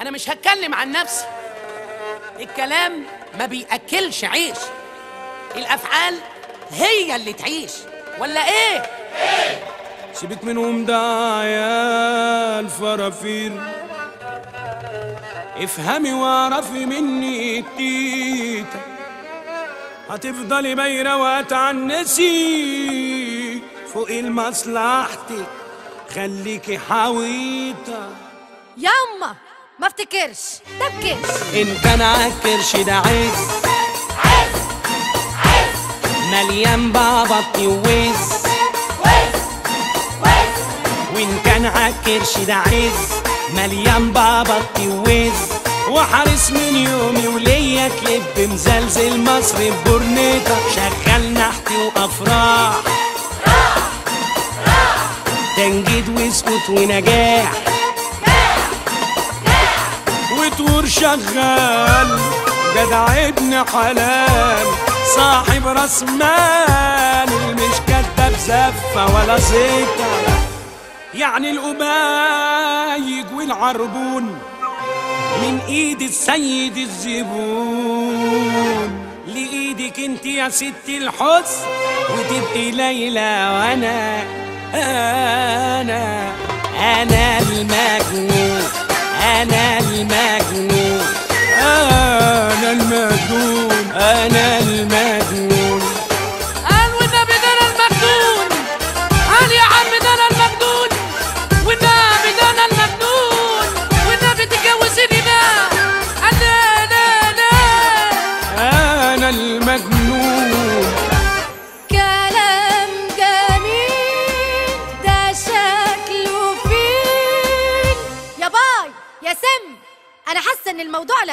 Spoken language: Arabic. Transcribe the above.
انا مش هتكلم عن نفسي. الكلام ما بيأكلش عيش، الافعال هي اللي تعيش، ولا ايه؟ سيبك منهم ده عيال فرافير، افهمي واعرفي مني التيتا، هتفضلي بايرة وهتعنسي فوق المصلحتك، خليكي حويطة. ياما ما افتكرش ده بكرش. ان كان عالكرش ده عز مليان بابطي ووز، وان كان عالكرش ده عز مليان بابطي ووز، وحارس من يومي وليا كليب مزلزل مصر ببورنيطة، شغال نحتي وافراح تنجيد واسكت ونجاح وتور شغال جدع ابن حلال صاحب راس مال مش كداب زفة ولا زيطة، يعني القبايج والعربون من ايد السيد الزبون لايدك انت يا ست الحسن، وتبقي ليلى وانا انا المجنون، انا المجنون، انا المجنون، انا المجنون. قال والنبي ده انا المجنون، قال يا عم ده انا المجنون، والنبي ده انا المجنون، والنبي تتجوزيني بقى. قال انا المجنون. كلام جميل ده شكله فين يا باي يا سم. انا حاسه ان الموضوع